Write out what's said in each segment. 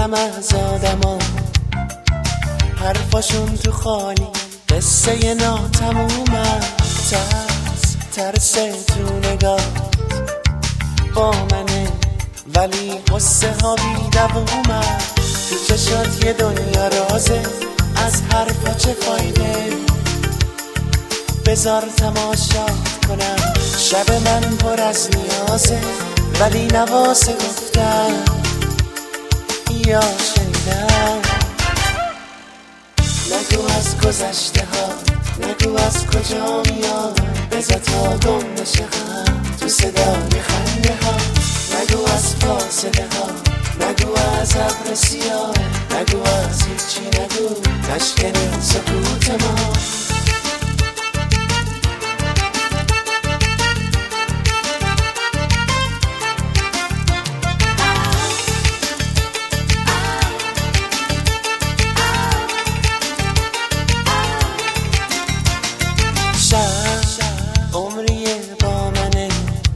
میدونم از آدما حرفاشون تو خالی قصه ناتمومه. ترس تو نگاه با منه ولی قصه ها بی دوومه. تو چشات یه دنیا رازه، از حرفا چه فایده؟ بذار تماشات کنم، شب من پر از نیازه ولی نواسه گفتم یا شنیدم. نگو از گذشته ها، نگو از کجا میاد، بذار تا گم نشه غم تو صدای خنده ها. نگو از فاصله ها، نگو از ابر سیاه، نگو از هیچی، نگو نشکنی سکوت ما. عمریه با منه،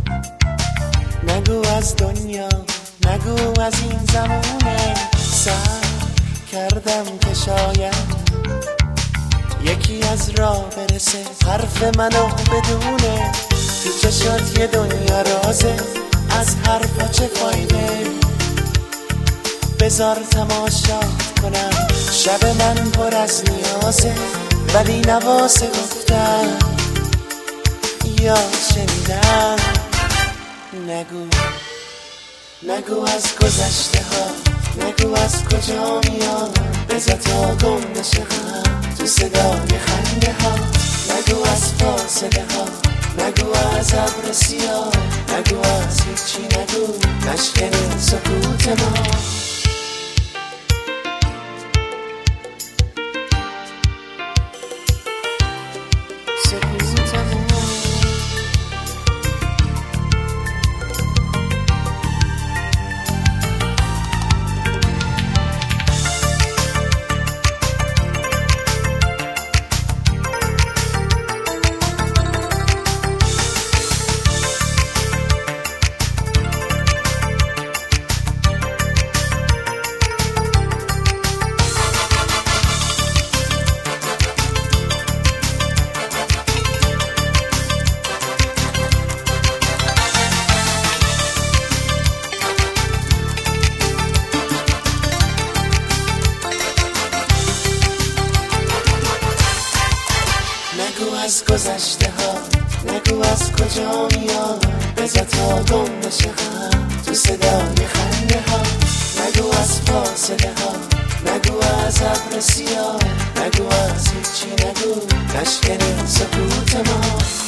نگو از دنیا، نگو از این زمونه. سر کردم که شاید یکی از راه برسه حرف منو بدونه. تو چشات یه دنیا رازه، از حرفا چه فایده؟ بذار تماشات کنم، شب من پر از نیازه ولی نواسه گفتم یا شنیدم. نگو از گذشته ها، نگو از کجا میاد، بذار تا گم نشه غم تو صدای خنده ها. نگو از فاصله ها، نگو از ابر سیاه، نگو از هیچی، نگو نشکنی سکوت ما. نگو از گذشته ها، نگو از کجا میاد، بذار تا گم نشه غم تو صدای خنده ها. نگو از فاصله ها، نگو از ابر سیاه، نگو از هیچی، نگو نشکنی سکوت ما.